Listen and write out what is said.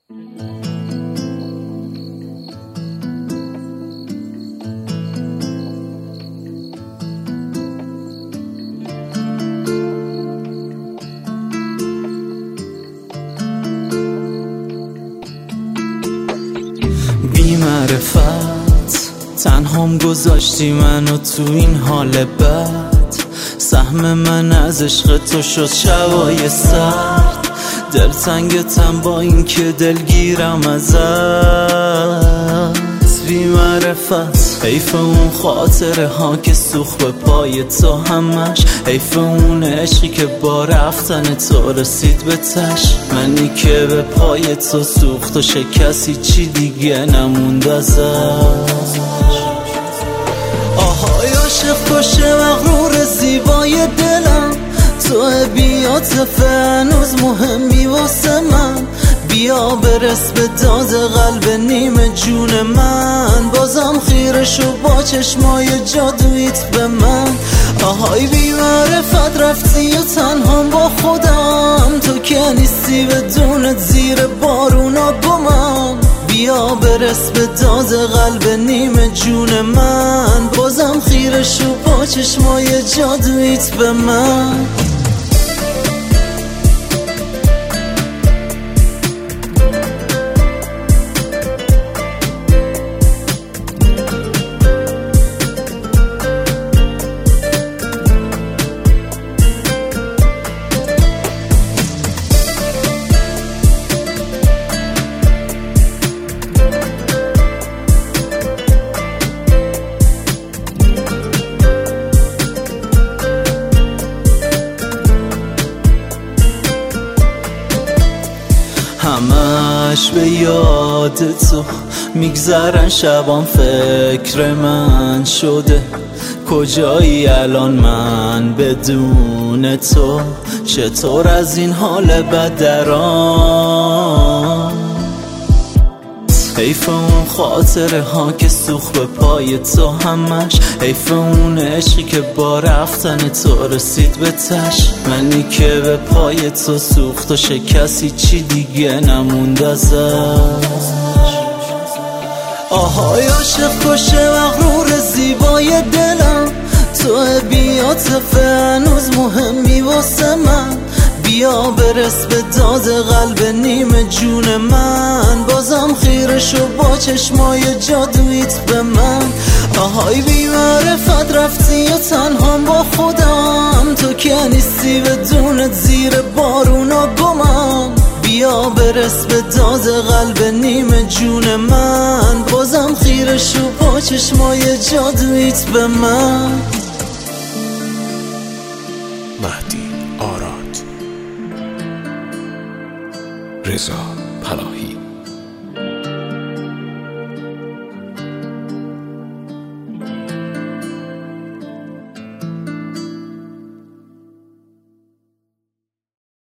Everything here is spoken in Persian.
بی معرفت تنهام گذاشتی منو تو این حال بد. سهم من از عشق تو شد شبای سرد. دلتنگتم با این که دلگیرم ازت. بی معرفت حیف اون خاطره ها که سوخت به پای تو همش. حیف اون عشقی که با رفتن تو رسید به تش. منی که به پای تو سوخت و شکستی چی دیگه نموند ازش. آهای عاشق کشه مغرور زیبای دلم. تو بی‌عاطفه هنوز مهمی واسه من. بیا برس به داد قلب نیمه جون من. بازم خیره شو با چشمای جادویت به من. آهای بی معرفت رفتی و تنهام با خودم. تو که نیستی بدونت زیر بارونا گمم. بیا برس به داد قلب نیمه جون من. بازم خیره شو با چشمای جادویت به من. همش به یاد تو میگذرن شبام. فکر من شده کجایی الان من بدون تو. چطور از این حال بد درام. حیف اون خاطره ها که سوخت به پای تو همش. حیف اون عشقی که با رفتن تو رسید به تش. منی که به پای تو سوخت و شکستی چی دیگه نموند ازش. آهای عاشق کشه مغرور زیبای دلم. تو بی‌عاطفه هنوز مهمی واسه من. بیا برس به داد قلب نیمه جون من. بازم خیره شو با چشمای جادویت به من. آهای بی معرفت رفتی و تنهام با خودم. تو که نیستی بدونت زیر بارونا گمم. بیا برس به داد قلب نیمه جون من. بازم خیره شو با چشمای جادویت به من. مهدی آراد، رضا پناهی.